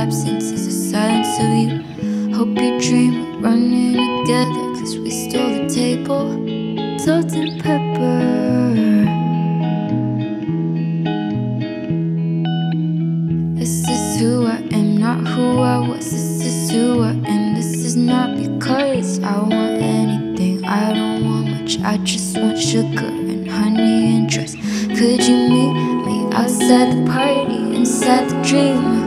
absence is the silence of you. Hope you dream of running together, 'cause we stole the table. Salt and pepper. This is who I am, not who I was. This is who I am. This is not because I want anything. I don't want much, I just want sugar and honey and trust. Could you meet me outside the party, inside the dream?